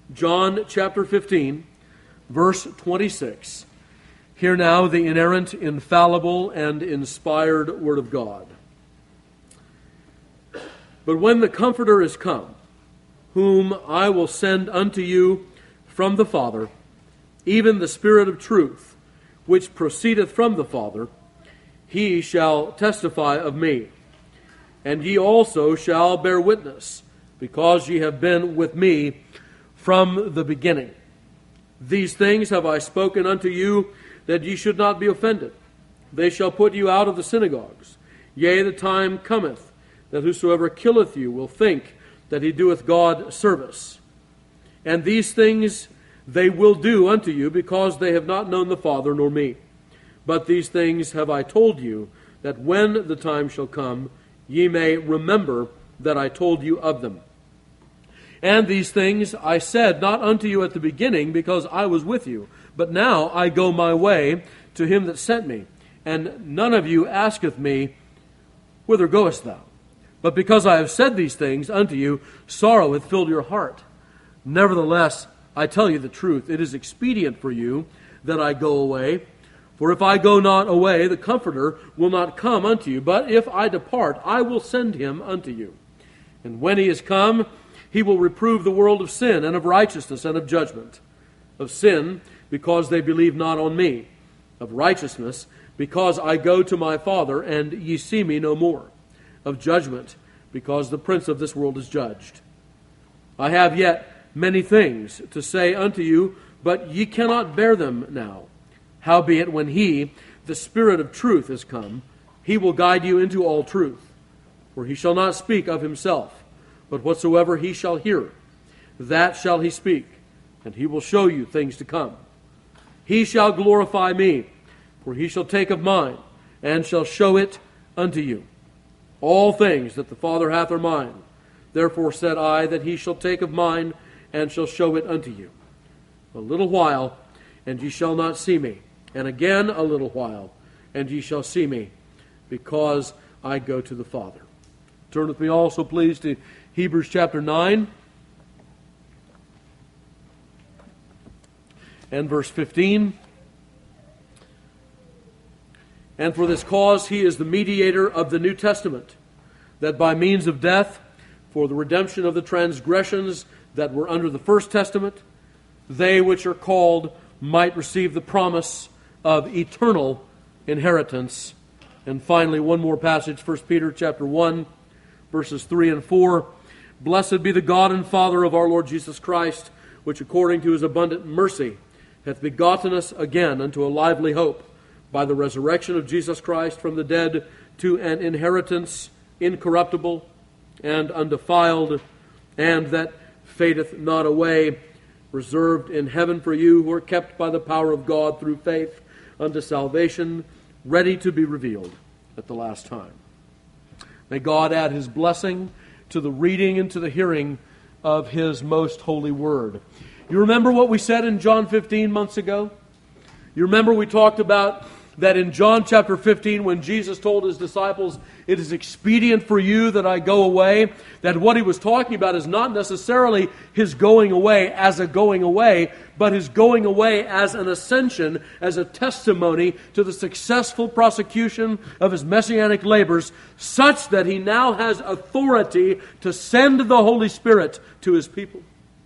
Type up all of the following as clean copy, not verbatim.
John chapter 15, verse 26. Hear now the inerrant, infallible, and inspired Word of God. But when the Comforter is come, whom I will send unto you from the Father, even the Spirit of truth, which proceedeth from the Father, he shall testify of me. And ye also shall bear witness, because ye have been with me from the beginning. These things have I spoken unto you, that ye should not be offended. They shall put you out of the synagogues. Yea, the time cometh, that whosoever killeth you will think that he doeth God service. And these things they will do unto you, because they have not known the Father nor me. But these things have I told you, that when the time shall come, ye may remember that I told you of them. And these things I said not unto you at the beginning, because I was with you. But now I go my way to him that sent me. And none of you asketh me, Whither goest thou? But because I have said these things unto you, sorrow hath filled your heart. Nevertheless, I tell you the truth, it is expedient for you that I go away. For if I go not away, the Comforter will not come unto you. But if I depart, I will send him unto you. And when he is come, he will reprove the world of sin, and of righteousness, and of judgment. Of sin, because they believe not on me. Of righteousness, because I go to my Father, and ye see me no more. Of judgment, because the prince of this world is judged. I have yet many things to say unto you, but ye cannot bear them now. Howbeit, when he, the Spirit of truth, is come, he will guide you into all truth. For he shall not speak of himself, but whatsoever he shall hear, that shall he speak, and he will show you things to come. He shall glorify me, for he shall take of mine, and shall show it unto you. All things that the Father hath are mine. Therefore said I, that he shall take of mine, and shall show it unto you. A little while, and ye shall not see me. And again a little while, and ye shall see me, because I go to the Father. Turn with me also, please, to Hebrews chapter 9 and verse 15. And for this cause he is the mediator of the New Testament, that by means of death, for the redemption of the transgressions that were under the first testament, they which are called might receive the promise of eternal inheritance. And finally, one more passage, 1 Peter chapter 1, verses 3 and 4. Blessed be the God and Father of our Lord Jesus Christ, which according to his abundant mercy hath begotten us again unto a lively hope, by the resurrection of Jesus Christ from the dead, to an inheritance incorruptible and undefiled, and that fadeth not away, reserved in heaven for you, who are kept by the power of God through faith unto salvation, ready to be revealed at the last time. May God add his blessing to the reading and to the hearing of his most holy word. You remember what we said in John 15 months ago? You remember we talked about that in John chapter 15, when Jesus told his disciples, it is expedient for you that I go away, that what he was talking about is not necessarily his going away as a going away, but his going away as an ascension, as a testimony to the successful prosecution of his messianic labors, such that he now has authority to send the Holy Spirit to his people.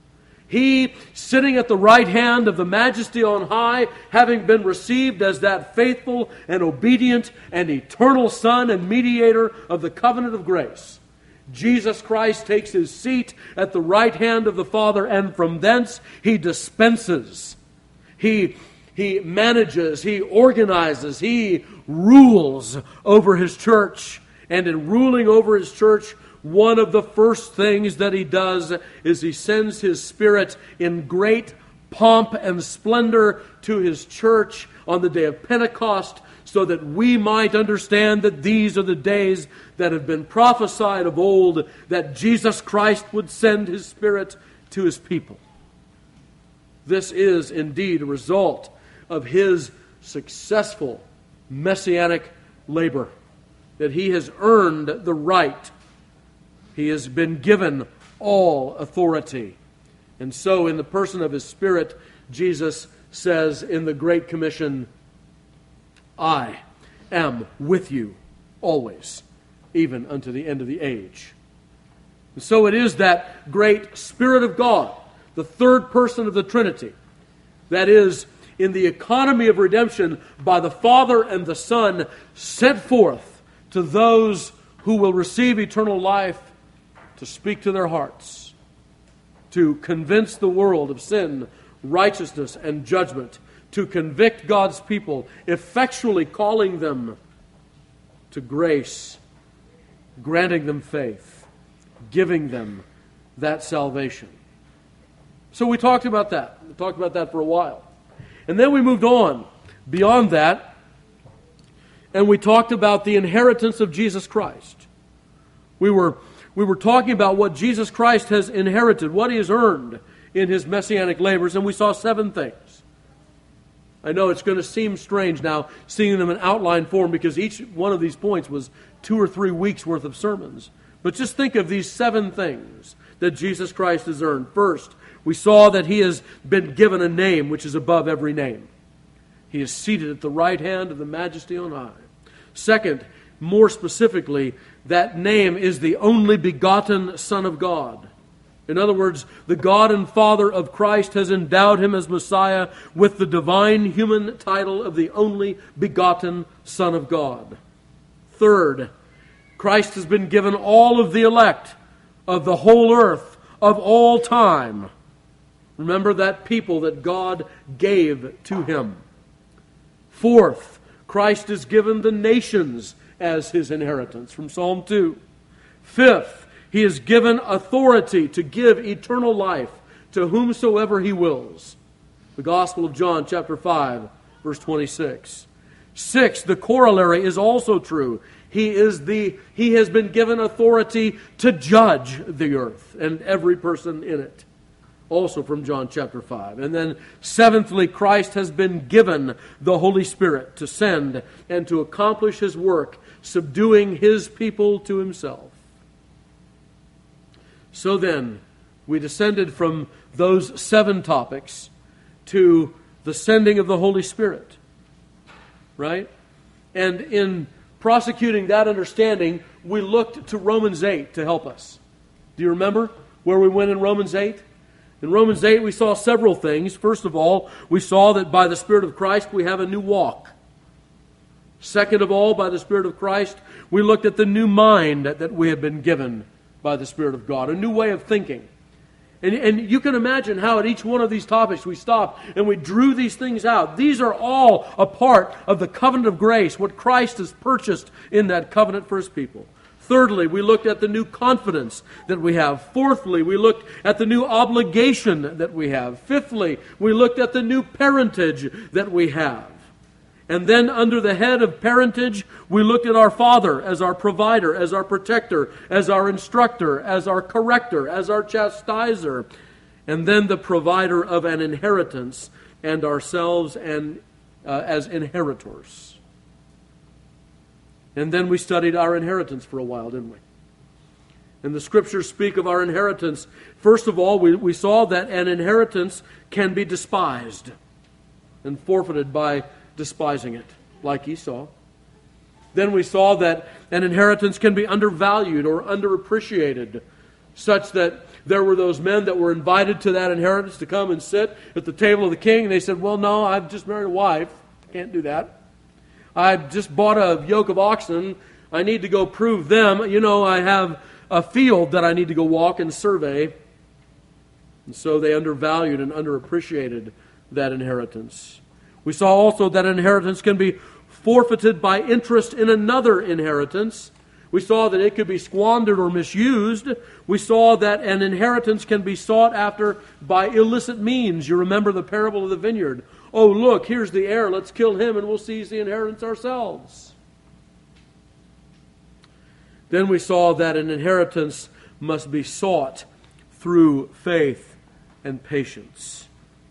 He, sitting at the right hand of the Majesty on high, having been received as that faithful and obedient and eternal Son and mediator of the covenant of grace, Jesus Christ takes his seat at the right hand of the Father, and from thence he dispenses. He manages, he organizes, he rules over his church. And in ruling over his church, one of the first things that he does is he sends his Spirit in great pomp and splendor to his church on the day of Pentecost, so that we might understand that these are the days that have been prophesied of old, that Jesus Christ would send his Spirit to his people. This is indeed a result of his successful messianic labor, that he has earned the right. He has been given all authority And so in the person of His Spirit, Jesus says in the Great Commission, I am with you always, even unto the end of the age. And so it is that great Spirit of God, the third person of the Trinity, that is in the economy of redemption by the Father and the Son, sent forth to those who will receive eternal life to speak to their hearts, to convince the world of sin, righteousness, and judgment, to convict God's people, effectually calling them to grace, granting them faith, giving them that salvation. So we talked about that. We talked about that for a while. And then we moved on beyond that, and we talked about the inheritance of Jesus Christ. We were talking about what Jesus Christ has inherited, what He has earned in His messianic labors, and we saw 7 things. I know it's going to seem strange now seeing them in outline form because each one of these points was 2 or 3 weeks worth of sermons. But just think of these 7 things that Jesus Christ has earned. First, we saw that He has been given a name which is above every name. He is seated at the right hand of the Majesty on high. Second, more specifically, that name is the only begotten Son of God. In other words, the God and Father of Christ has endowed Him as Messiah with the divine human title of the only begotten Son of God. Third, Christ has been given all of the elect of the whole earth of all time. Remember that people that God gave to Him. Fourth, Christ is given the nations as His inheritance from Psalm 2. Fifth, He is given authority to give eternal life to whomsoever He wills. The Gospel of John chapter 5, verse 26. Sixth, the corollary is also true. He has been given authority to judge the earth and every person in it. Also from John chapter 5. And then seventhly, Christ has been given the Holy Spirit to send and to accomplish His work, subduing His people to Himself. So then, we descended from those 7 topics to the sending of the Holy Spirit. Right? And in prosecuting that understanding, we looked to Romans 8 to help us. Do you remember where we went in Romans 8? In Romans 8, we saw several things. First of all, we saw that by the Spirit of Christ, we have a new walk. Second of all, by the Spirit of Christ, we looked at the new mind that we have been given by the Spirit of God, a new way of thinking. And you can imagine how at each one of these topics we stopped and we drew these things out. These are all a part of the covenant of grace, what Christ has purchased in that covenant for His people. Thirdly, we looked at the new confidence that we have. Fourthly, we looked at the new obligation that we have. Fifthly, we looked at the new parentage that we have. And then under the head of parentage, we looked at our Father as our provider, as our protector, as our instructor, as our corrector, as our chastiser, and then the provider of an inheritance and ourselves as inheritors. And then we studied our inheritance for a while, didn't we? And the Scriptures speak of our inheritance. First of all, we saw that an inheritance can be despised and forfeited by despising it, like Esau. Then we saw that an inheritance can be undervalued or underappreciated, such that there were those men that were invited to that inheritance to come and sit at the table of the king, and they said, well, no, I've just married a wife. Can't do that. I just bought a yoke of oxen. I need to go prove them. You know, I have a field that I need to go walk and survey. And so they undervalued and underappreciated that inheritance. We saw also that inheritance can be forfeited by interest in another inheritance. We saw that it could be squandered or misused. We saw that an inheritance can be sought after by illicit means. You remember the parable of the vineyard. Oh, look, here's the heir. Let's kill him and we'll seize the inheritance ourselves. Then we saw that an inheritance must be sought through faith and patience.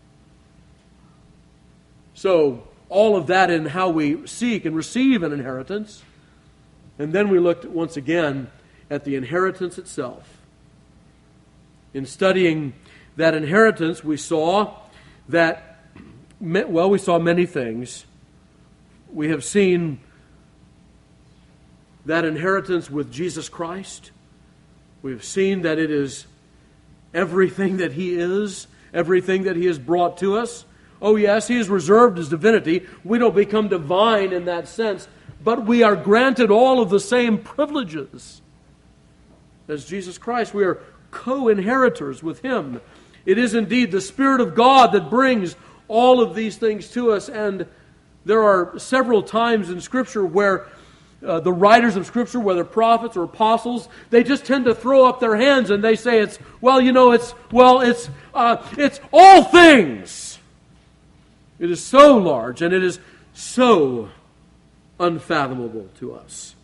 So, all of that in how we seek and receive an inheritance. And then we looked once again at the inheritance itself. In studying that inheritance, we saw we saw many things. We have seen that inheritance with Jesus Christ. We have seen that it is everything that He is, everything that He has brought to us. Oh yes, He is reserved His divinity. We don't become divine in that sense, but we are granted all of the same privileges as Jesus Christ. We are co-inheritors with Him. It is indeed the Spirit of God that brings all of these things to us, and there are several times in Scripture where the writers of Scripture, whether prophets or apostles, they just tend to throw up their hands and they say it's all things. It is so large and it is so unfathomable to us.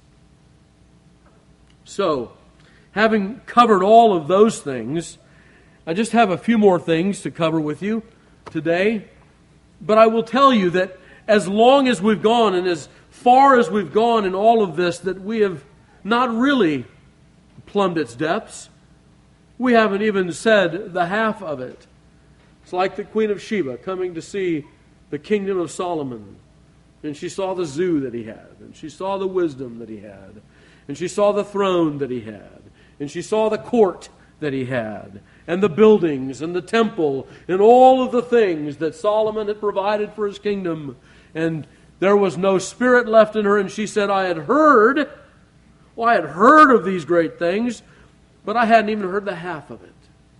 So, having covered all of those things, I just have a few more things to cover with you today. But I will tell you that as long as we've gone and as far as we've gone in all of this, that we have not really plumbed its depths. We haven't even said the half of it. It's like the Queen of Sheba coming to see the kingdom of Solomon. And she saw the zoo that he had. And she saw the wisdom that he had. And she saw the throne that he had. And she saw the court that he had. And the buildings and the temple and all of the things that Solomon had provided for his kingdom. And there was no spirit left in her. And she said, I had heard of these great things, but I hadn't even heard the half of it.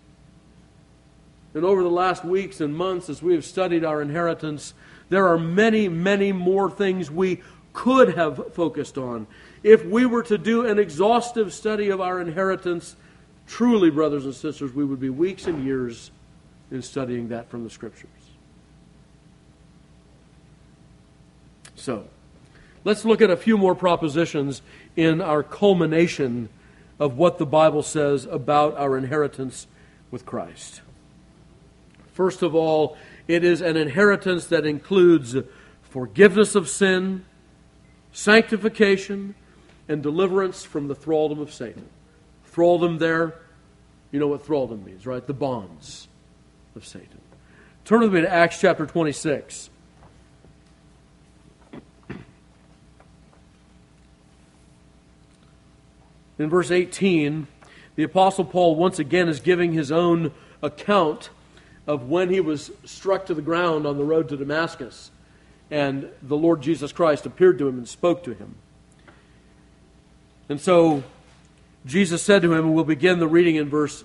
And over the last weeks and months, as we have studied our inheritance, there are many, many more things we could have focused on. If we were to do an exhaustive study of our inheritance, truly, brothers and sisters, we would be weeks and years in studying that from the Scriptures. So, let's look at a few more propositions in our culmination of what the Bible says about our inheritance with Christ. First of all, it is an inheritance that includes forgiveness of sin, sanctification, and deliverance from the thraldom of Satan. Thraldom there, you know what thraldom means, right? The bonds of Satan. Turn with me to Acts chapter 26. In verse 18, the Apostle Paul once again is giving his own account of when he was struck to the ground on the road to Damascus, and the Lord Jesus Christ appeared to him and spoke to him. And so Jesus said to him, and we'll begin the reading in verse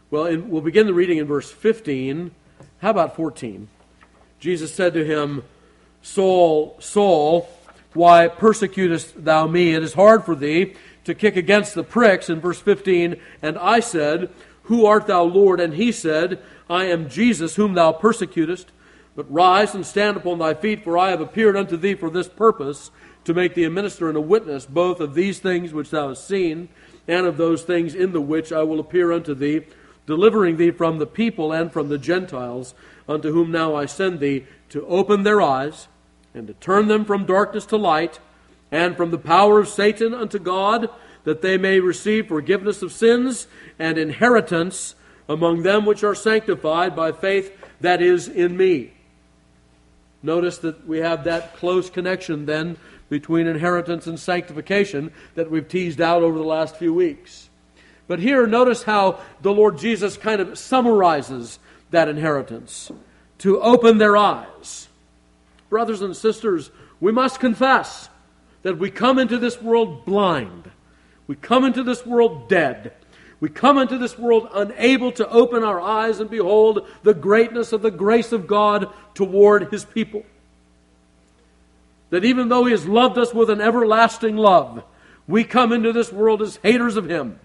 15. How about 14? Jesus said to him, Saul, Saul, why persecutest thou me? It is hard for thee to kick against the pricks. In verse 15, and I said, Who art thou, Lord? And he said, I am Jesus, whom thou persecutest. But rise and stand upon thy feet, for I have appeared unto thee for this purpose, to make thee a minister and a witness, both of these things which thou hast seen, and of those things in the which I will appear unto thee, delivering thee from the people and from the Gentiles, unto whom now I send thee, to open their eyes, and to turn them from darkness to light, and from the power of Satan unto God, that they may receive forgiveness of sins and inheritance among them which are sanctified by faith that is in me. Notice that we have that close connection then between inheritance and sanctification that we've teased out over the last few weeks. But here, notice how the Lord Jesus kind of summarizes that inheritance. To open their eyes. Brothers and sisters, we must confess that we come into this world blind. We come into this world dead. We come into this world unable to open our eyes and behold the greatness of the grace of God toward His people. That even though He has loved us with an everlasting love, we come into this world as haters of Him.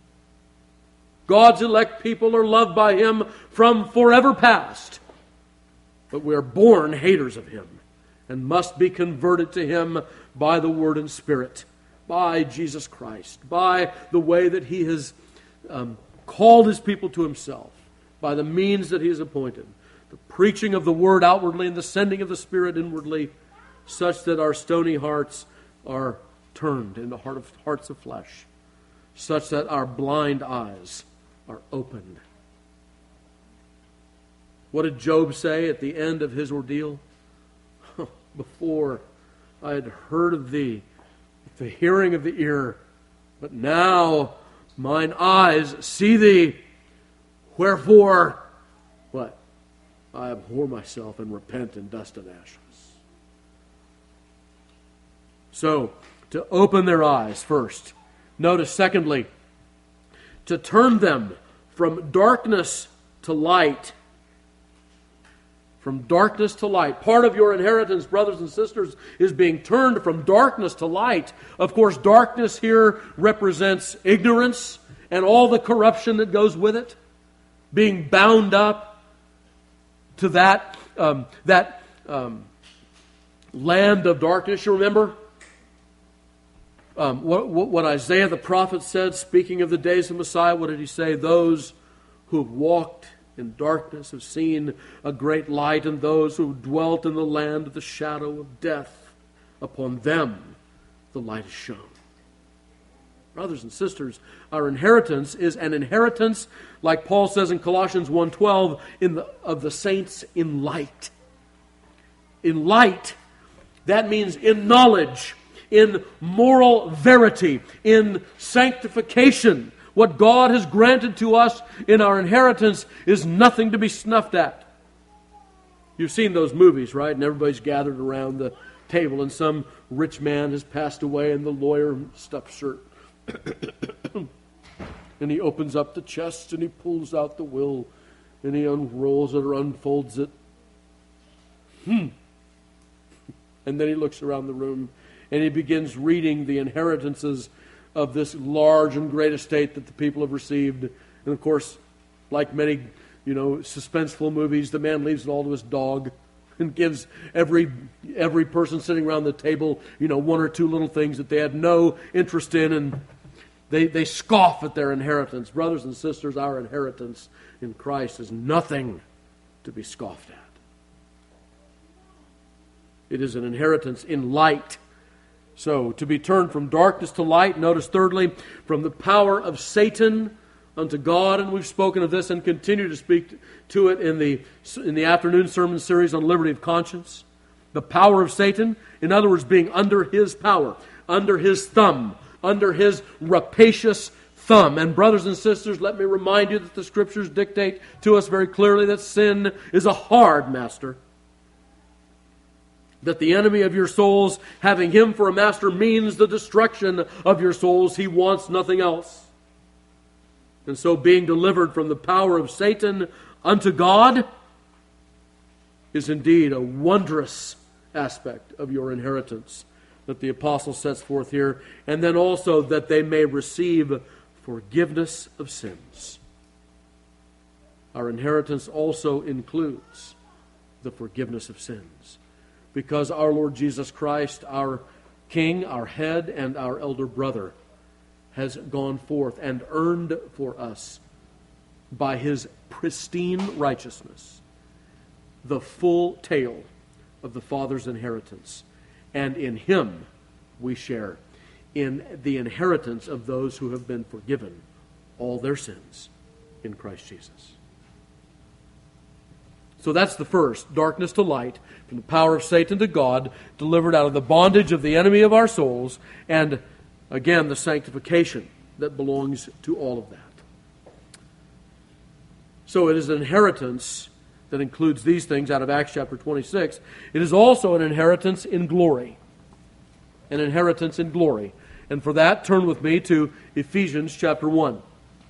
God's elect people are loved by Him from forever past. But we are born haters of Him and must be converted to Him by the Word and Spirit, by Jesus Christ, by the way that He has called His people to Himself, by the means that He has appointed, the preaching of the Word outwardly and the sending of the Spirit inwardly, such that our stony hearts are turned into hearts of flesh, such that our blind eyes are opened. What did Job say at the end of his ordeal? Before I had heard of thee, the hearing of the ear, but now mine eyes see thee. Wherefore, what? I abhor myself and repent in dust and ashes. So, to open their eyes first. Notice, secondly, to turn them from darkness to light. From darkness to light. Part of your inheritance, brothers and sisters, is being turned from darkness to light. Of course, darkness here represents ignorance and all the corruption that goes with it. Being bound up to that land of darkness. You remember what Isaiah the prophet said, speaking of the days of Messiah? What did he say? Those who have walked in darkness have seen a great light, and those who have dwelt in the land of the shadow of death, upon them the light is shone. Brothers and sisters, our inheritance is an inheritance, like Paul says in Colossians 1:12, of the saints in light. In light, that means in knowledge, in moral verity, in sanctification. What God has granted to us in our inheritance is nothing to be snuffed at. You've seen those movies, right? And everybody's gathered around the table, and some rich man has passed away, and the lawyer stuffed shirt. And he opens up the chest, and he pulls out the will, and he unrolls it or unfolds it. And then he looks around the room, and he begins reading the inheritances of this large and great estate that the people have received. And of course, like many, suspenseful movies, the man leaves it all to his dog and gives every person sitting around the table, one or two little things that they had no interest in, and they scoff at their inheritance. Brothers and sisters, our inheritance in Christ is nothing to be scoffed at. It is an inheritance in light. So, to be turned from darkness to light. Notice thirdly, from the power of Satan unto God. And we've spoken of this and continue to speak to it in the afternoon sermon series on liberty of conscience. The power of Satan, in other words, being under his power, under his thumb, under his rapacious thumb. And brothers and sisters, let me remind you that the Scriptures dictate to us very clearly that sin is a hard master. That the enemy of your souls, having him for a master, means the destruction of your souls. He wants nothing else. And so being delivered from the power of Satan unto God is indeed a wondrous aspect of your inheritance that the apostle sets forth here. And then also that they may receive forgiveness of sins. Our inheritance also includes the forgiveness of sins. Because our Lord Jesus Christ, our King, our head, and our elder brother, has gone forth and earned for us, by his pristine righteousness, the full tale of the Father's inheritance. And in him we share in the inheritance of those who have been forgiven all their sins in Christ Jesus. So that's the first, darkness to light, from the power of Satan to God, delivered out of the bondage of the enemy of our souls, and again, the sanctification that belongs to all of that. So it is an inheritance that includes these things out of Acts chapter 26. It is also an inheritance in glory. An inheritance in glory. And for that, turn with me to Ephesians chapter 1.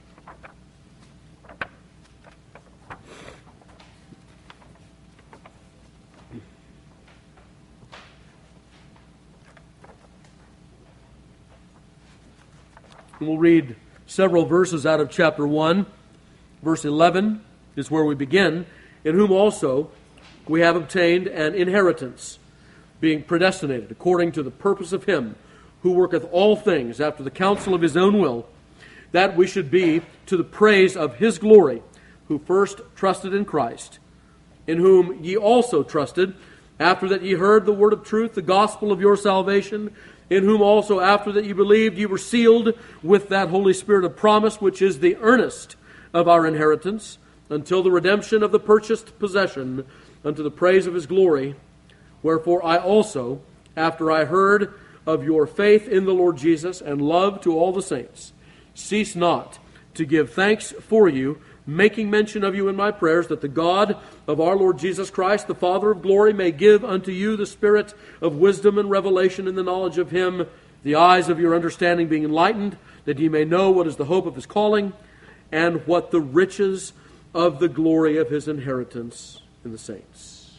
And we'll read several verses out of chapter 1. Verse 11 is where we begin. In whom also we have obtained an inheritance, being predestinated according to the purpose of him who worketh all things after the counsel of his own will, that we should be to the praise of his glory, who first trusted in Christ, in whom ye also trusted, after that ye heard the word of truth, the gospel of your salvation, in whom also after that ye believed, ye were sealed with that Holy Spirit of promise, which is the earnest of our inheritance, until the redemption of the purchased possession, unto the praise of His glory. Wherefore I also, after I heard of your faith in the Lord Jesus and love to all the saints, cease not to give thanks for you, making mention of you in my prayers, that the God of our Lord Jesus Christ, the Father of glory, may give unto you the spirit of wisdom and revelation in the knowledge of Him, the eyes of your understanding being enlightened, that ye may know what is the hope of His calling, and what the riches of the glory of His inheritance in the saints.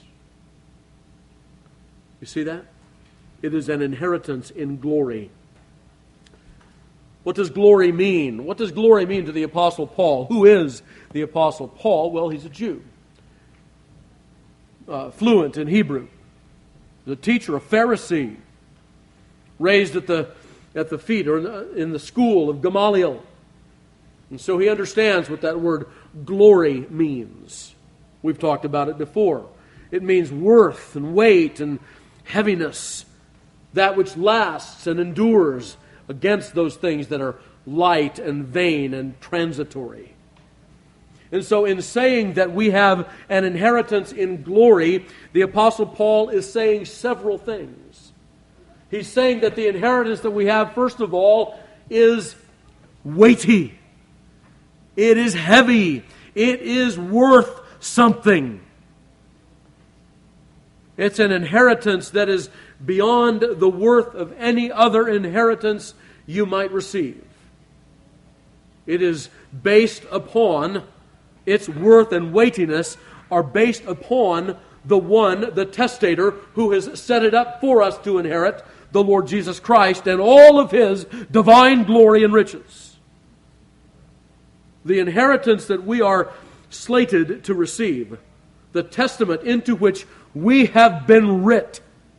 You see that? It is an inheritance in glory. What does glory mean? What does glory mean to the Apostle Paul? Who is the Apostle Paul? Well, he's a Jew. Fluent in Hebrew. The teacher, a Pharisee. Raised at the feet or in the school of Gamaliel. And so he understands what that word glory means. We've talked about it before. It means worth and weight and heaviness. That which lasts and endures against those things that are light and vain and transitory. And so in saying that we have an inheritance in glory, the Apostle Paul is saying several things. He's saying that the inheritance that we have, first of all, is weighty. It is heavy. It is worth something. It's an inheritance that is beyond the worth of any other inheritance you might receive. It is based upon, its worth and weightiness are based upon the one, the testator, who has set it up for us to inherit, the Lord Jesus Christ, and all of His divine glory and riches. The inheritance that we are slated to receive, the testament into which we have been writ,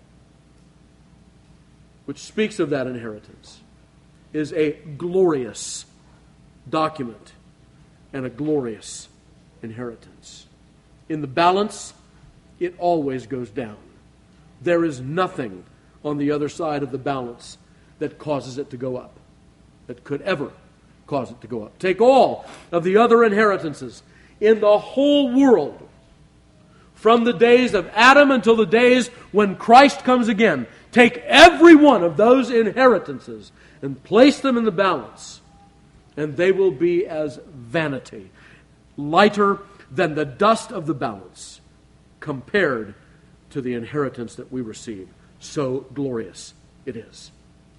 which speaks of that inheritance, is a glorious document and a glorious inheritance. In the balance, it always goes down. There is nothing on the other side of the balance that causes it to go up, that could ever cause it to go up. Take all of the other inheritances in the whole world, from the days of Adam until the days when Christ comes again. Take every one of those inheritances and place them in the balance, and they will be as vanity, lighter than the dust of the balance, compared to the inheritance that we receive. So glorious it is.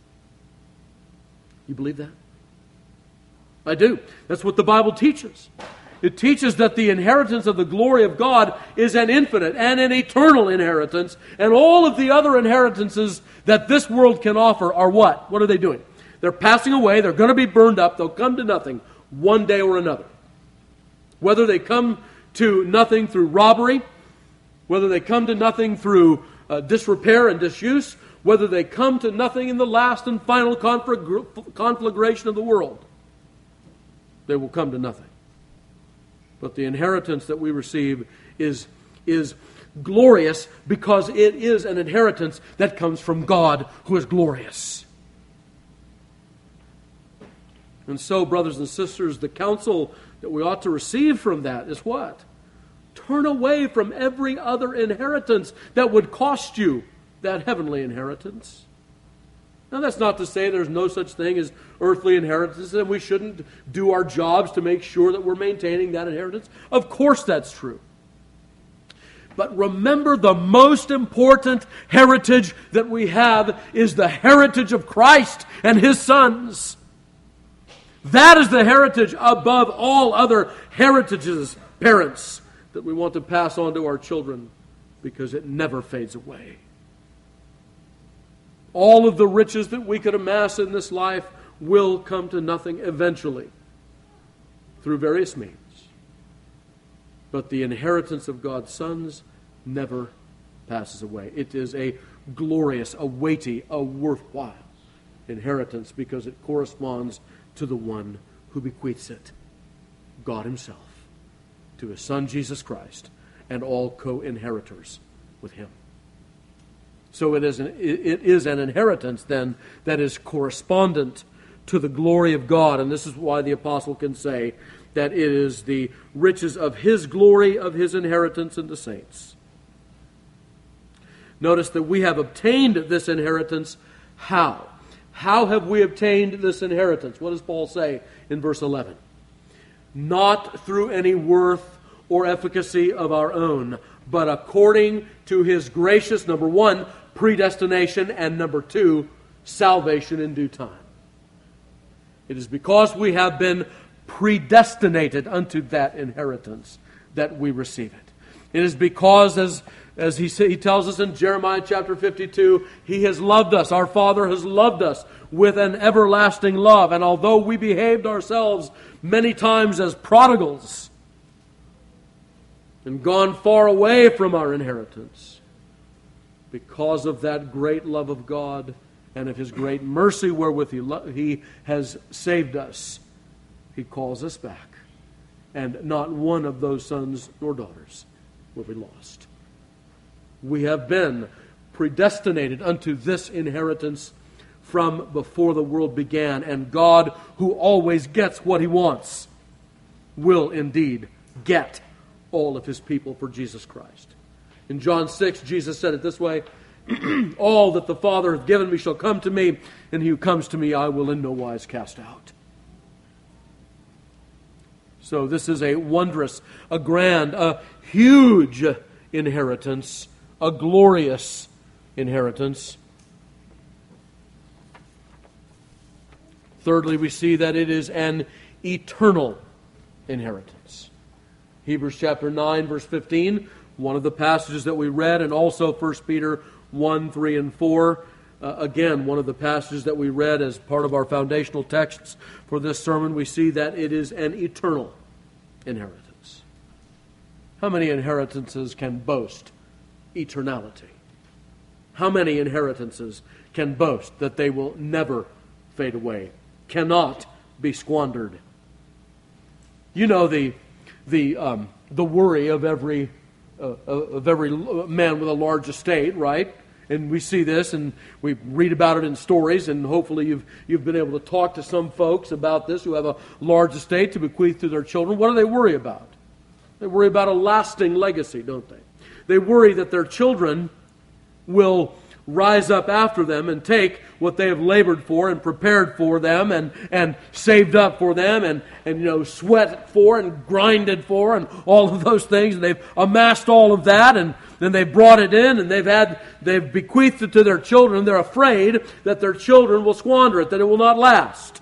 You believe that? I do. That's what the Bible teaches. It teaches that the inheritance of the glory of God is an infinite and an eternal inheritance, and all of the other inheritances that this world can offer are what? What are they doing? They're passing away, they're going to be burned up, they'll come to nothing one day or another. Whether they come to nothing through robbery, whether they come to nothing through disrepair and disuse, whether they come to nothing in the last and final conflagration of the world, they will come to nothing. But the inheritance that we receive is glorious because it is an inheritance that comes from God, who is glorious. And so, brothers and sisters, the counsel that we ought to receive from that is what? Turn away from every other inheritance that would cost you that heavenly inheritance. Now, that's not to say there's no such thing as earthly inheritance, and we shouldn't do our jobs to make sure that we're maintaining that inheritance. Of course that's true. But remember, the most important heritage that we have is the heritage of Christ and His sons. That is the heritage above all other heritages, parents, that we want to pass on to our children, because it never fades away. All of the riches that we could amass in this life will come to nothing eventually through various means. But the inheritance of God's sons never passes away. It is a glorious, a weighty, a worthwhile inheritance because it corresponds to the one who bequeaths it, God Himself, to His Son Jesus Christ and all co-inheritors with Him. So it is an inheritance then that is correspondent to the glory of God. And this is why the apostle can say that it is the riches of His glory, of His inheritance in the saints. Notice that we have obtained this inheritance. How? How have we obtained this inheritance? What does Paul say in verse 11? Not through any worth or efficacy of our own, but according to His gracious, number one, predestination, and number two, salvation in due time. It is because we have been predestinated unto that inheritance that we receive it. It is because, as he tells us in Jeremiah chapter 52, He has loved us. Our Father has loved us with an everlasting love. And although we behaved ourselves many times as prodigals and gone far away from our inheritance, because of that great love of God and of His great mercy wherewith He has saved us, He calls us back. And not one of those sons nor daughters will be lost. We have been predestinated unto this inheritance from before the world began. And God, who always gets what He wants, will indeed get all of His people for Jesus Christ. In John 6, Jesus said it this way, all that the Father hath given me shall come to me, and he who comes to me I will in no wise cast out. So this is a wondrous, a grand, a huge inheritance, a glorious inheritance. Thirdly, we see that it is an eternal inheritance. Hebrews chapter 9, verse 15, one of the passages that we read, and also 1 Peter 1, 3, and 4. Again, one of the passages that we read as part of our foundational texts for this sermon, we see that it is an eternal inheritance. How many inheritances can boast eternality? How many inheritances can boast that they will never fade away, cannot be squandered? You know the worry of every man with a large estate, right? And we see this, and we read about it in stories, and hopefully you've been able to talk to some folks about this who have a large estate to bequeath to their children. What do they worry about? They worry about a lasting legacy, don't they? They worry that their children will rise up after them and take what they have labored for and prepared for them and saved up for them and sweat for and grinded for and all of those things. And they've amassed all of that, and then they've brought it in, and they've bequeathed it to their children, and they're afraid that their children will squander it, that it will not last.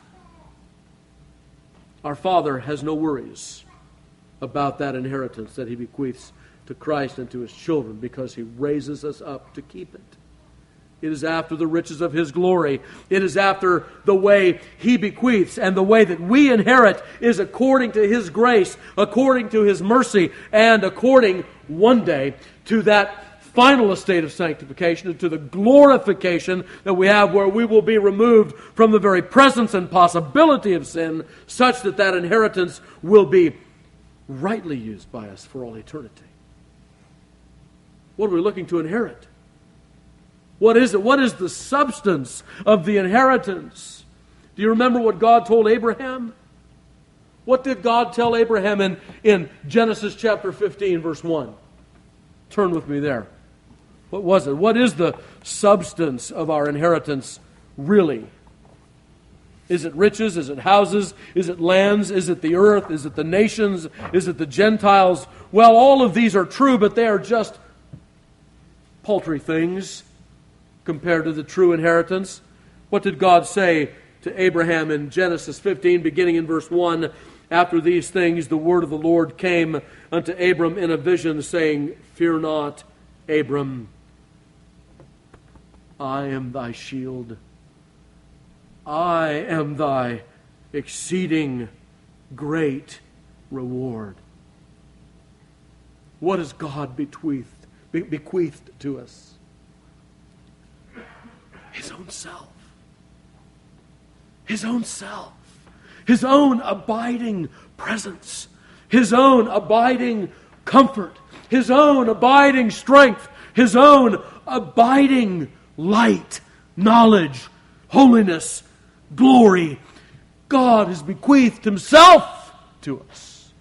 Our Father has no worries about that inheritance that He bequeaths to Christ and to His children, because He raises us up to keep it. It is after the riches of His glory. It is after the way He bequeaths, and the way that we inherit is according to His grace, according to His mercy, and according, one day, to that final estate of sanctification and to the glorification that we have, where we will be removed from the very presence and possibility of sin, such that that inheritance will be rightly used by us for all eternity. What are we looking to inherit? What is it? What is the substance of the inheritance? Do you remember what God told Abraham? What did God tell Abraham in Genesis chapter 15, verse 1? Turn with me there. What was it? What is the substance of our inheritance really? Is it riches? Is it houses? Is it lands? Is it the earth? Is it the nations? Is it the Gentiles? Well, all of these are true, but they are just paltry things compared to the true inheritance. What did God say to Abraham in Genesis 15, beginning in verse 1? After these things, the word of the Lord came unto Abram in a vision, saying, Fear not, Abram, I am thy shield. I am thy exceeding great reward. What has God bequeathed to us? His own self. His own self. His own abiding presence. His own abiding comfort. His own abiding strength. His own abiding light, knowledge, holiness, glory. God has bequeathed Himself to us.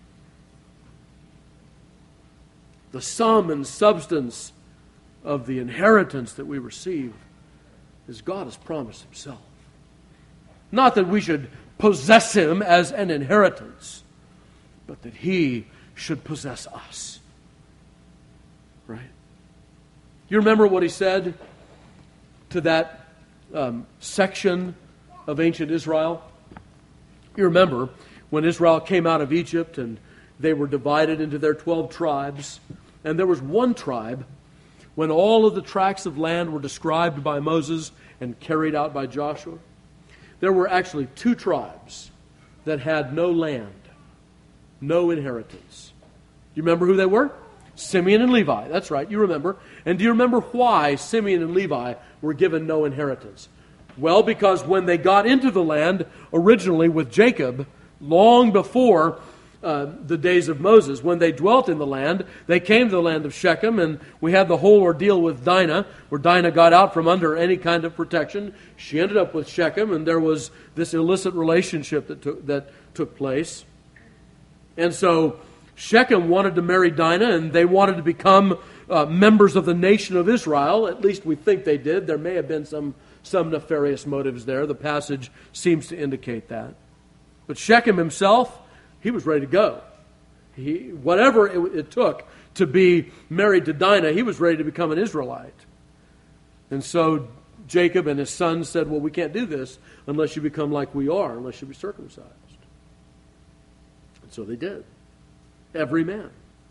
The sum and substance of the inheritance that we receive is God has promised Himself. Not that we should possess Him as an inheritance, but that He should possess us. Right? You remember what He said to that section of ancient Israel? You remember when Israel came out of Egypt and they were divided into their 12 tribes, and there was one tribe, when all of the tracts of land were described by Moses and carried out by Joshua, there were actually 2 tribes that had no land, no inheritance. You remember who they were? Simeon and Levi. That's right, you remember. And do you remember why Simeon and Levi were given no inheritance? Well, because when they got into the land, originally with Jacob, long before the days of Moses, when they dwelt in the land, they came to the land of Shechem, and we had the whole ordeal with Dinah, where Dinah got out from under any kind of protection. She ended up with Shechem, and there was this illicit relationship that took place. And so Shechem wanted to marry Dinah, and they wanted to become members of the nation of Israel. At least we think they did. There may have been some nefarious motives there. The passage seems to indicate that. But Shechem himself, he was ready to go. Whatever it took to be married to Dinah, he was ready to become an Israelite. And so Jacob and his sons said, well, we can't do this unless you become like we are, unless you be circumcised. And so they did. Every man.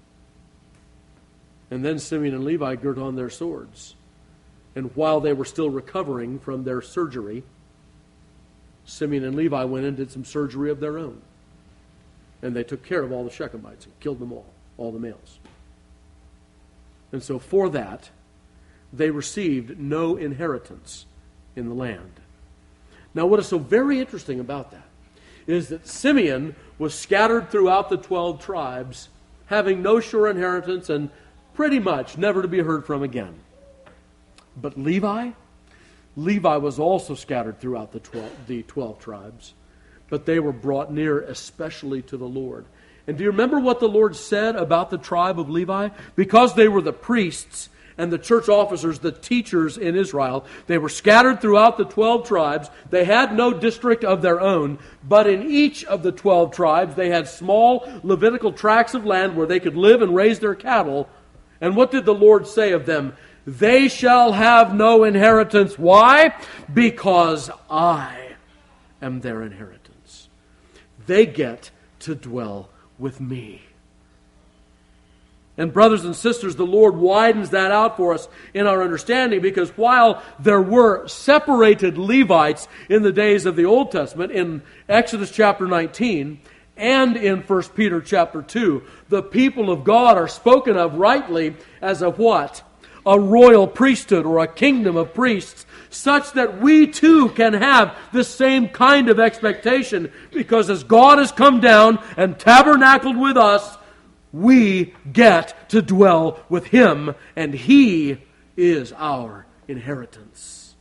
And then Simeon and Levi girt on their swords. And while they were still recovering from their surgery, Simeon and Levi went and did some surgery of their own. And they took care of all the Shechemites and killed them all the males. And so for that, they received no inheritance in the land. Now what is so very interesting about that is that Simeon was scattered throughout the 12 tribes, having no sure inheritance and pretty much never to be heard from again. But Levi was also scattered throughout the 12 tribes, but they were brought near especially to the Lord. And do you remember what the Lord said about the tribe of Levi? Because they were the priests and the church officers, the teachers in Israel, they were scattered throughout the 12 tribes. They had no district of their own, but in each of the 12 tribes, they had small Levitical tracts of land where they could live and raise their cattle. And what did the Lord say of them? They shall have no inheritance. Why? Because I am their inheritance. They get to dwell with me. And brothers and sisters, the Lord widens that out for us in our understanding, because while there were separated Levites in the days of the Old Testament, in Exodus chapter 19 and in 1 Peter chapter 2, the people of God are spoken of rightly as a what? A royal priesthood, or a kingdom of priests, such that we too can have the same kind of expectation, because as God has come down and tabernacled with us, we get to dwell with Him, and He is our inheritance.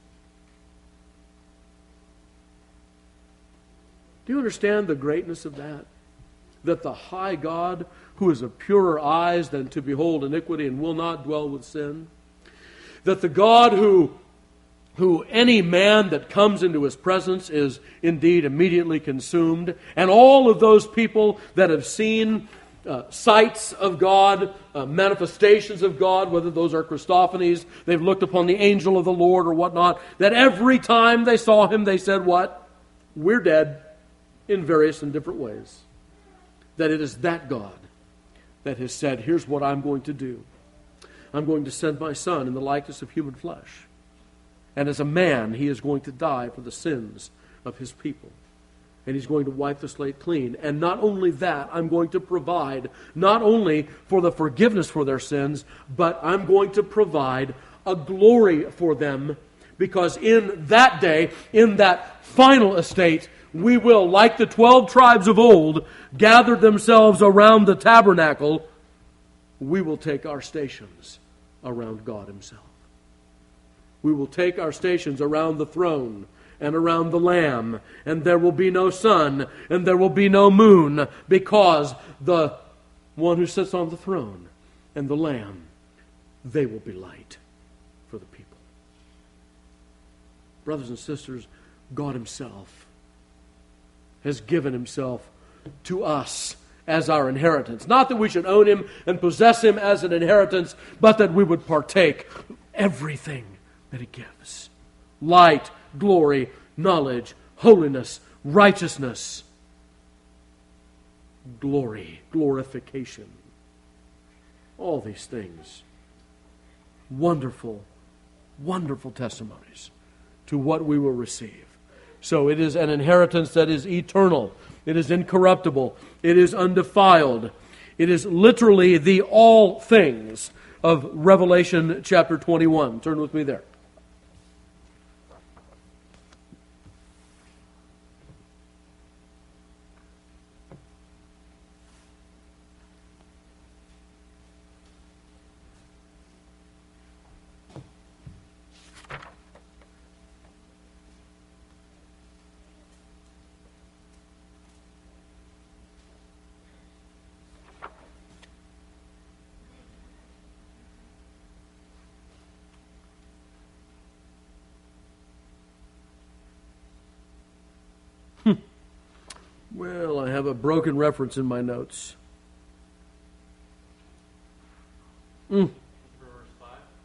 Do you understand the greatness of that? That the high God, who is of purer eyes than to behold iniquity and will not dwell with sin, that the God who any man that comes into His presence is indeed immediately consumed, and all of those people that have seen sights of God, manifestations of God, whether those are Christophanies, they've looked upon the angel of the Lord or whatnot, that every time they saw Him they said what? We're dead, in various and different ways. That it is that God that has said, here's what I'm going to do. I'm going to send my Son in the likeness of human flesh. And as a man, He is going to die for the sins of His people. And He's going to wipe the slate clean. And not only that, I'm going to provide not only for the forgiveness for their sins, but I'm going to provide a glory for them, because in that day, in that final estate, we will, like the 12 tribes of old, gather themselves around the tabernacle. We will take our stations around God Himself. We will take our stations around the throne and around the Lamb, and there will be no sun, and there will be no moon, because the one who sits on the throne and the Lamb, they will be light for the people. Brothers and sisters, God Himself has given Himself to us as our inheritance. Not that we should own Him and possess Him as an inheritance, but that we would partake everything that He gives. Light, glory, knowledge, holiness, righteousness, glory, glorification. All these things. Wonderful, wonderful testimonies to what we will receive. So it is an inheritance that is eternal. It is incorruptible. It is undefiled. It is literally the all things of Revelation chapter 21. Turn with me there. Well, I have a broken reference in my notes. Verse 5.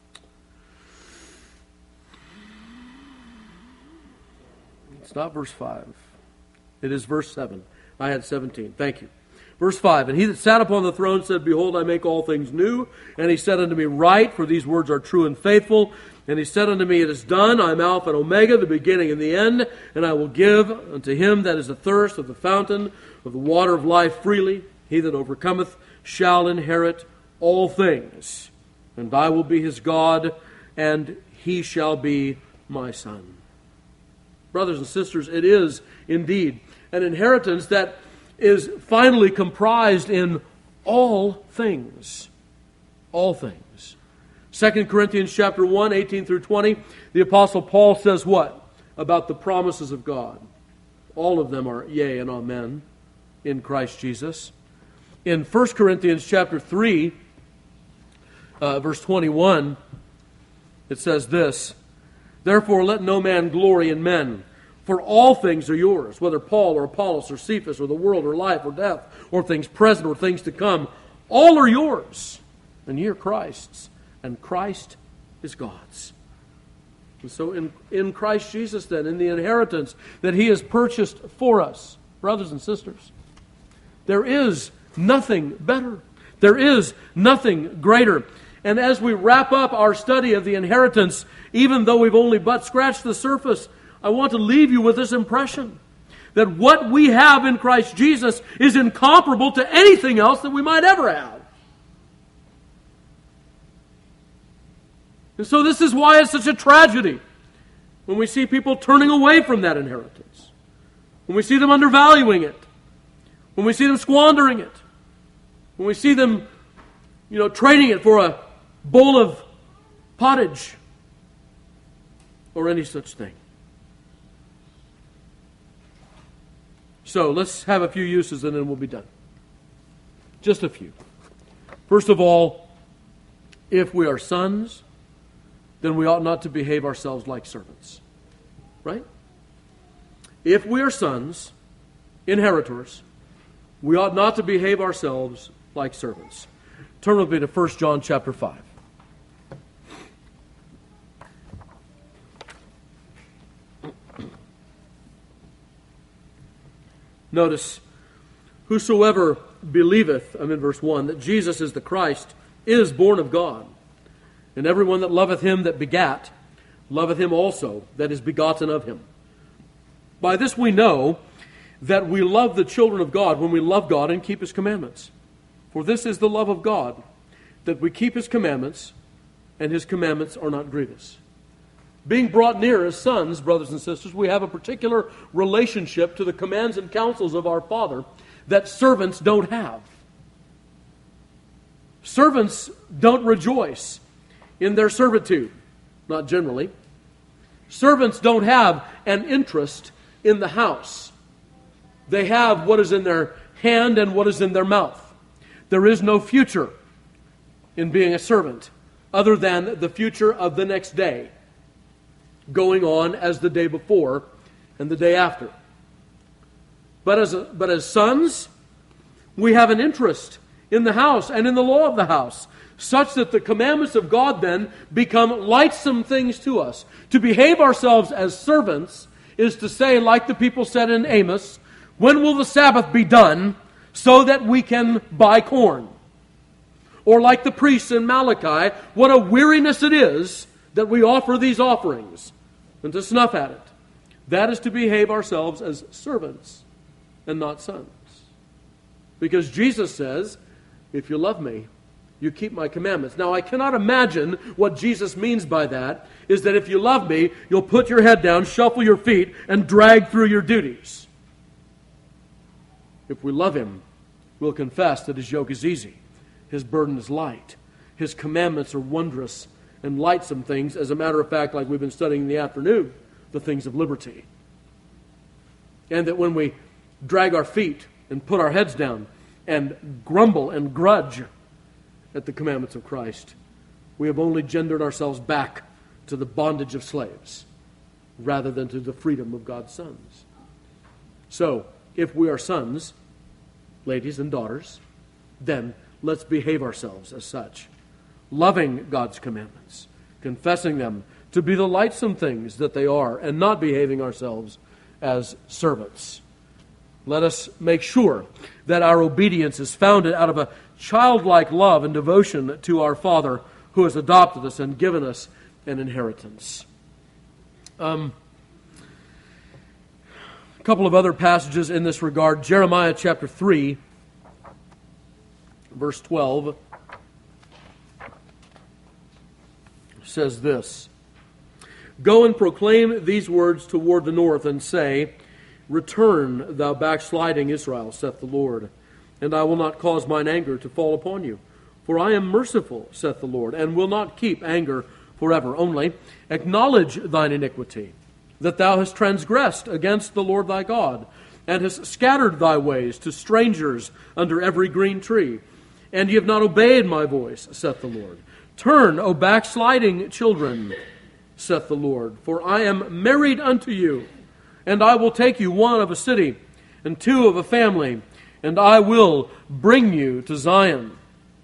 It's not verse 5. It is verse 7. I had 17. Thank you. Verse 5, and he that sat upon the throne said, Behold, I make all things new. And he said unto me, Write, for these words are true and faithful. And he said unto me, It is done. I am Alpha and Omega, the beginning and the end. And I will give unto him that is athirst of the fountain of the water of life freely. He that overcometh shall inherit all things. And I will be his God, and he shall be my son. Brothers and sisters, it is indeed an inheritance that is finally comprised in all things. All things. 2 Corinthians chapter 1, 18 through 20, the Apostle Paul says what? About the promises of God. All of them are yea and amen in Christ Jesus. In 1 Corinthians chapter 3, verse 21, it says this, Therefore let no man glory in men, for all things are yours, whether Paul or Apollos or Cephas or the world or life or death or things present or things to come, all are yours, and ye are Christ's, and Christ is God's. And so in Christ Jesus then, in the inheritance that He has purchased for us, brothers and sisters, there is nothing better. There is nothing greater. And as we wrap up our study of the inheritance, even though we've only but scratched the surface, I want to leave you with this impression that what we have in Christ Jesus is incomparable to anything else that we might ever have. And so this is why it's such a tragedy when we see people turning away from that inheritance, when we see them undervaluing it, when we see them squandering it, when we see them, trading it for a bowl of pottage or any such thing. So let's have a few uses and then we'll be done. Just a few. First of all, if we are sons, then we ought not to behave ourselves like servants. Right? If we are sons, inheritors, we ought not to behave ourselves like servants. Turn with me to 1 John chapter 5. Notice, whosoever believeth, I'm in verse 1, that Jesus is the Christ, is born of God. And everyone that loveth him that begat, loveth him also that is begotten of him. By this we know that we love the children of God when we love God and keep His commandments. For this is the love of God, that we keep His commandments, and His commandments are not grievous. Being brought near as sons, brothers and sisters, we have a particular relationship to the commands and counsels of our Father that servants don't have. Servants don't rejoice in their servitude, not generally. Servants don't have an interest in the house. They have what is in their hand and what is in their mouth. There is no future in being a servant other than the future of the next day, going on as the day before and the day after. But as sons, we have an interest in the house and in the law of the house, such that the commandments of God then become lightsome things to us. To behave ourselves as servants is to say, like the people said in Amos, when will the Sabbath be done so that we can buy corn? Or like the priests in Malachi, what a weariness it is that we offer these offerings, and to snuff at it. That is to behave ourselves as servants and not sons. Because Jesus says, if you love me, you keep my commandments. Now, I cannot imagine what Jesus means by that, is that if you love me, you'll put your head down, shuffle your feet, and drag through your duties. If we love him, we'll confess that his yoke is easy, his burden is light, his commandments are wondrous and lightsome things. As a matter of fact, like we've been studying in the afternoon, the things of liberty. And that when we drag our feet and put our heads down and grumble and grudge at the commandments of Christ, we have only gendered ourselves back to the bondage of slaves rather than to the freedom of God's sons. So, if we are sons, ladies and daughters, then let's behave ourselves as such, loving God's commandments, confessing them to be the lightsome things that they are, and not behaving ourselves as servants. Let us make sure that our obedience is founded out of a childlike love and devotion to our Father who has adopted us and given us an inheritance. A couple of other passages in this regard. Jeremiah chapter 3, verse 12 says this, "Go and proclaim these words toward the north and say, Return, thou backsliding Israel, saith the Lord, and I will not cause mine anger to fall upon you. For I am merciful, saith the Lord, and will not keep anger forever. Only acknowledge thine iniquity, that thou hast transgressed against the Lord thy God, and hast scattered thy ways to strangers under every green tree. And ye have not obeyed my voice, saith the Lord. Turn, O backsliding children, saith the Lord, for I am married unto you, and I will take you one of a city, and two of a family, and I will bring you to Zion.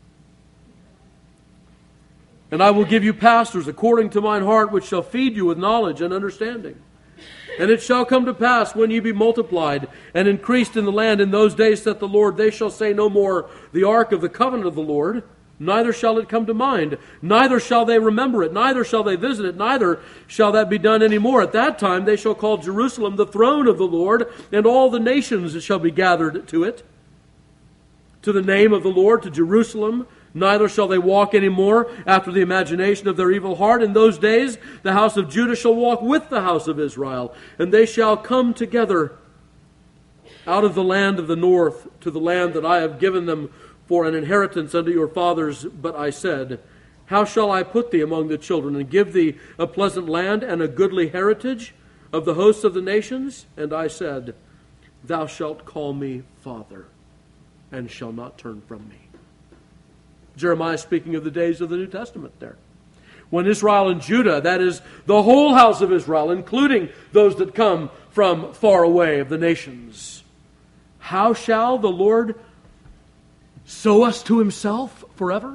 And I will give you pastors according to mine heart, which shall feed you with knowledge and understanding. And it shall come to pass, when ye be multiplied and increased in the land in those days, saith the Lord, they shall say no more, the ark of the covenant of the Lord, neither shall it come to mind, neither shall they remember it, neither shall they visit it, neither shall that be done any more. At that time they shall call Jerusalem the throne of the Lord, and all the nations shall be gathered to it. To the name of the Lord, to Jerusalem, neither shall they walk any more after the imagination of their evil heart. In those days the house of Judah shall walk with the house of Israel, and they shall come together out of the land of the north to the land that I have given them for an inheritance unto your fathers. But I said, how shall I put thee among the children, and give thee a pleasant land and a goodly heritage of the hosts of the nations? And I said, thou shalt call me Father, and shall not turn from me. Jeremiah speaking of the days of the New Testament there. When Israel and Judah, that is the whole house of Israel, including those that come from far away of the nations. How shall the Lord sow us to himself forever?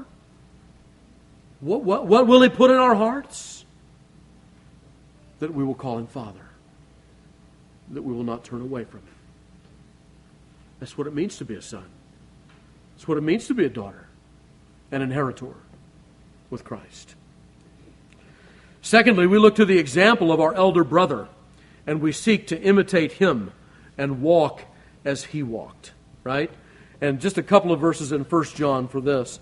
What will he put in our hearts? That we will call him Father. That we will not turn away from him. That's what it means to be a son. That's what it means to be a daughter, an inheritor with Christ. Secondly, we look to the example of our elder brother, and we seek to imitate him and walk as he walked. Right? And just a couple of verses in 1 John for this.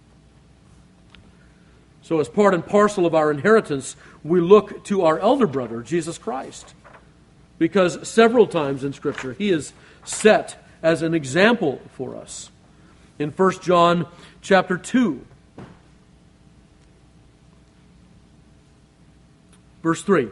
So as part and parcel of our inheritance, we look to our elder brother, Jesus Christ. Because several times in Scripture, he is set as an example for us. In 1 John chapter 2, verse 3,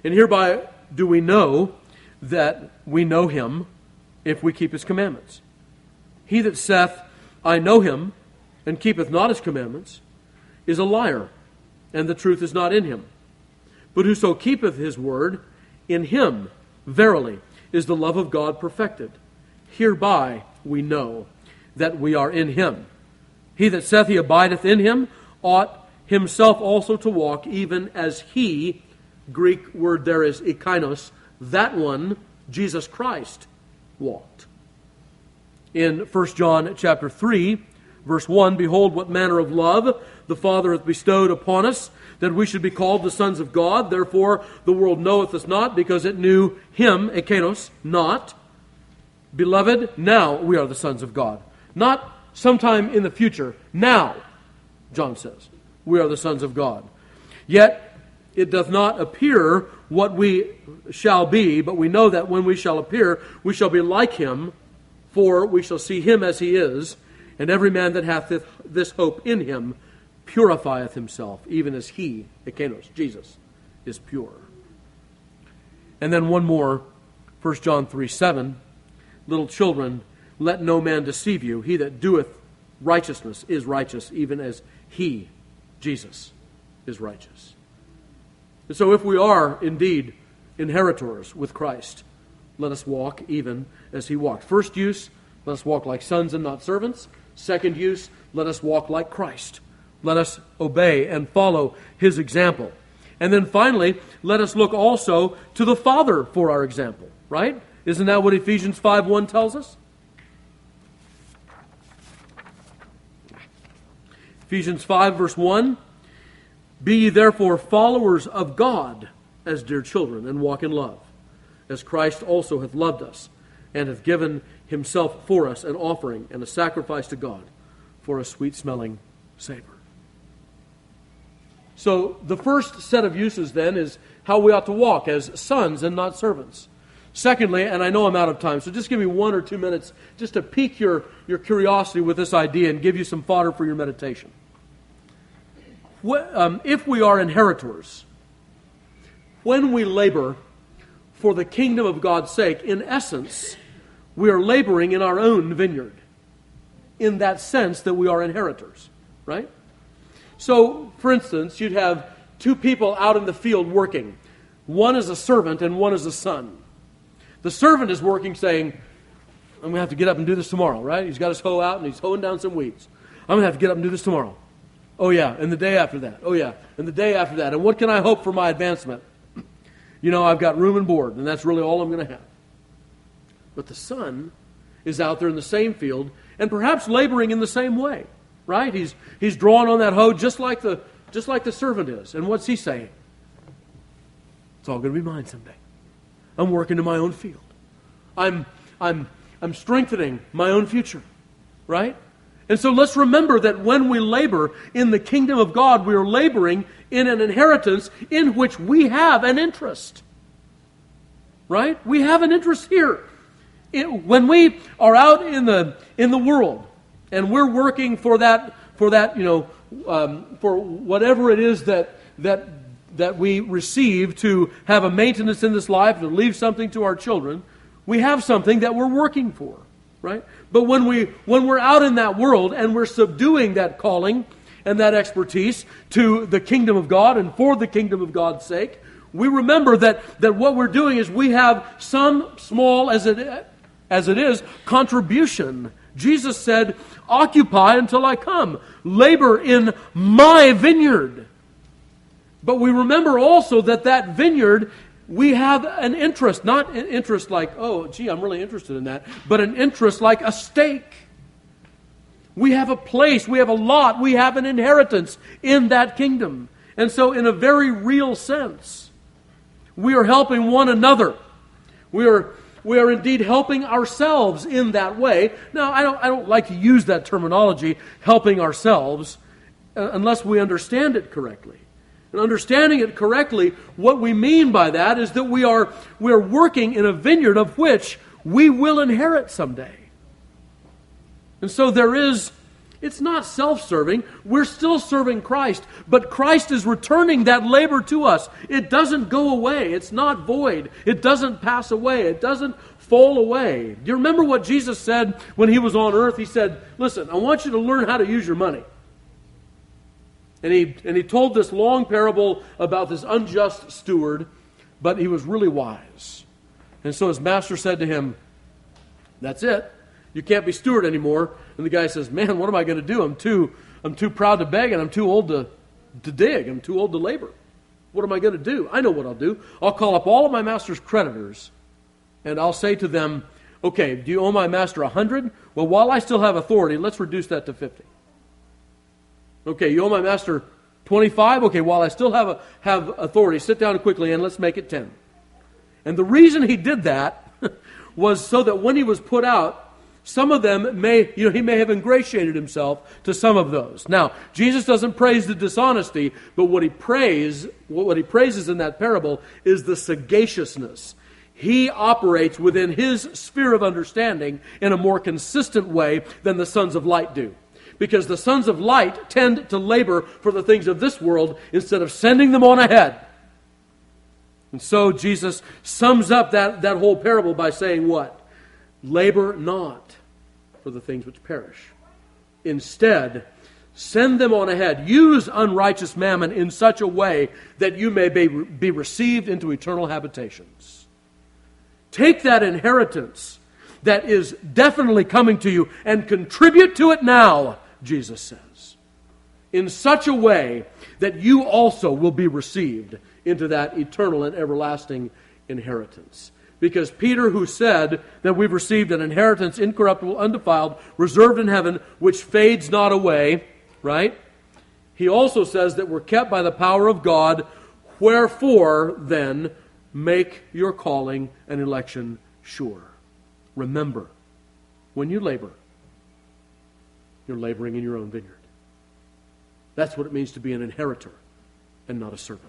And hereby do we know that we know him if we keep his commandments. He that saith, I know him, and keepeth not his commandments, is a liar, and the truth is not in him. But whoso keepeth his word, in him, verily, is the love of God perfected. Hereby we know that we are in him. He that saith he abideth in him ought himself also to walk, even as he, Greek word there is ekinos, that one, Jesus Christ, walked. In 1 John chapter 3, verse 1, behold what manner of love the Father hath bestowed upon us, that we should be called the sons of God. Therefore the world knoweth us not, because it knew him, ekenos, not. Beloved, now we are the sons of God. Not sometime in the future. Now, John says, we are the sons of God. Yet it doth not appear what we shall be, but we know that when we shall appear, we shall be like him, for we shall see him as he is. And every man that hath this hope in him purifieth himself, even as he, ekenos, Jesus, is pure. And then one more, 1 John 3:7, little children, let no man deceive you. He that doeth righteousness is righteous, even as he, Jesus, is righteous. And so if we are indeed inheritors with Christ, let us walk even as he walked. First use, let us walk like sons and not servants. Second use, let us walk like Christ. Let us obey and follow his example. And then finally, let us look also to the Father for our example, right? Isn't that what Ephesians 5:1 tells us? Ephesians 5 verse 1, be ye therefore followers of God as dear children, and walk in love, as Christ also hath loved us, and hath given himself for us an offering and a sacrifice to God for a sweet-smelling savor. So the first set of uses then is how we ought to walk as sons and not servants. Secondly, and I know I'm out of time, so just give me 1 or 2 minutes just to pique your curiosity with this idea and give you some fodder for your meditation. If we are inheritors, when we labor for the kingdom of God's sake, in essence, we are laboring in our own vineyard, in that sense that we are inheritors, right? So, for instance, you'd have 2 people out in the field working. One is a servant and one is a son. The servant is working saying, I'm going to have to get up and do this tomorrow, right? He's got his hoe out and he's hoeing down some weeds. I'm going to have to get up and do this tomorrow. Oh yeah, and the day after that. Oh yeah, and the day after that. And what can I hope for my advancement? You know, I've got room and board, and that's really all I'm going to have. But the son is out there in the same field and perhaps laboring in the same way, right? He's drawing on that hoe just like the servant is. And what's he saying? It's all going to be mine someday. I'm working in my own field. I'm strengthening my own future, right? And so let's remember that when we labor in the kingdom of God, we are laboring in an inheritance in which we have an interest, right? We have an interest here. When we are out in the world and we're working for that for whatever it is that we receive to have a maintenance in this life, to leave something to our children, we have something that we're working for, right? But when we're out in that world and we're subduing that calling and that expertise to the kingdom of God and for the kingdom of God's sake, we remember that what we're doing is we have some small, as it is, contribution. Jesus said, occupy until I come. Labor in my vineyard. But we remember also that vineyard, we have an interest, not an interest like, oh, gee, I'm really interested in that, but an interest like a stake. We have a place, we have a lot, we have an inheritance in that kingdom. And so in a very real sense, we are helping one another. We are indeed helping ourselves in that way. Now, I don't like to use that terminology, helping ourselves, unless we understand it correctly. And understanding it correctly, what we mean by that is that we are working in a vineyard of which we will inherit someday. And so there is It's not self-serving. We're still serving Christ, but Christ is returning that labor to us. It doesn't go away. It's not void. It doesn't pass away. It doesn't fall away. Do you remember what Jesus said when He was on earth? He said, listen, I want you to learn how to use your money. And he told this long parable about this unjust steward, but he was really wise. And so his master said to him, that's it. You can't be steward anymore. And the guy says, man, what am I going to do? I'm too proud to beg, and I'm too old to dig. I'm too old to labor. What am I going to do? I know what I'll do. I'll call up all of my master's creditors, and I'll say to them, okay, do you owe my master 100? Well, while I still have authority, let's reduce that to 50. Okay, you owe my master 25? Okay, while I still have authority, sit down quickly and let's make it 10. And the reason he did that was so that when he was put out, some of them he may have ingratiated himself to some of those. Now, Jesus doesn't praise the dishonesty, but what he praises in that parable is the sagaciousness. He operates within his sphere of understanding in a more consistent way than the sons of light do. Because the sons of light tend to labor for the things of this world instead of sending them on ahead. And so Jesus sums up that whole parable by saying what? Labor not for the things which perish. Instead, send them on ahead. Use unrighteous mammon in such a way that you may be received into eternal habitations. Take that inheritance that is definitely coming to you and contribute to it now, Jesus says, in such a way that you also will be received into that eternal and everlasting inheritance. Because Peter, who said that we've received an inheritance incorruptible, undefiled, reserved in heaven, which fades not away, right? He also says that we're kept by the power of God. Wherefore, then, make your calling and election sure. Remember, when you labor, you're laboring in your own vineyard. That's what it means to be an inheritor and not a servant.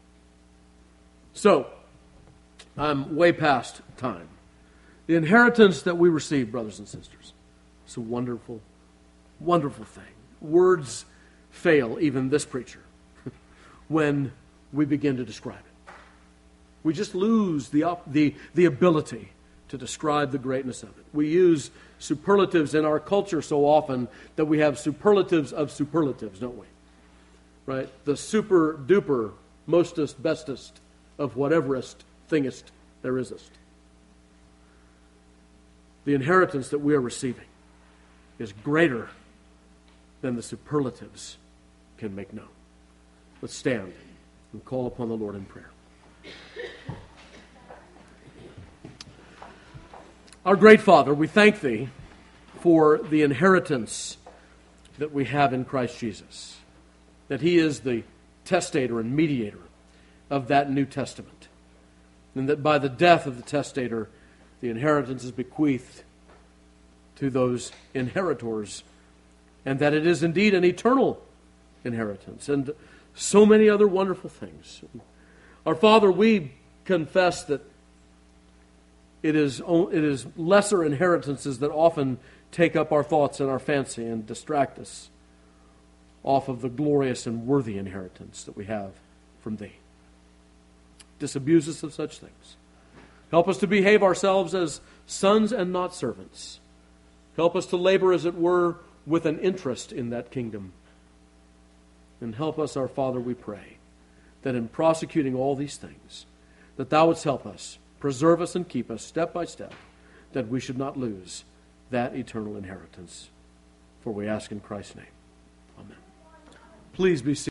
So, I'm way past time. The inheritance that we receive, brothers and sisters, it's a wonderful, wonderful thing. Words fail even this preacher when we begin to describe it. We just lose the ability to describe the greatness of it. We use superlatives in our culture so often that we have superlatives of superlatives, don't we? Right? The super duper, mostest, bestest of whateverest, thingest, there isest. The inheritance that we are receiving is greater than the superlatives can make known. Let's stand and call upon the Lord in prayer. Our great Father, we thank Thee for the inheritance that we have in Christ Jesus, that He is the testator and mediator of that New Testament, and that by the death of the testator, the inheritance is bequeathed to those inheritors, and that it is indeed an eternal inheritance, and so many other wonderful things. Our Father, we confess that it is lesser inheritances that often take up our thoughts and our fancy and distract us off of the glorious and worthy inheritance that we have from Thee. Disabuse us of such things. Help us to behave ourselves as sons and not servants. Help us to labor, as it were, with an interest in that kingdom. And help us, our Father, we pray, that in prosecuting all these things, that Thou wouldst help us, preserve us and keep us step by step, that we should not lose that eternal inheritance. For we ask in Christ's name. Amen. Please be seated.